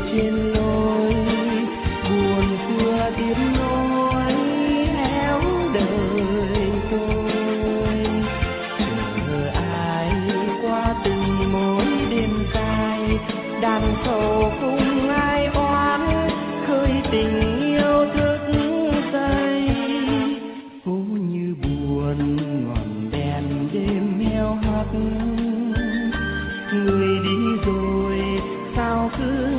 trên lối buồn xưa tiếp nối héo đời tôi, chờ ai qua từng mỗi đêm cay, đàn sầu cùng ai oán khơi tình yêu thức dậy. Phố như buồn ngọn đèn đêm heo hắt, người đi rồi sao cứ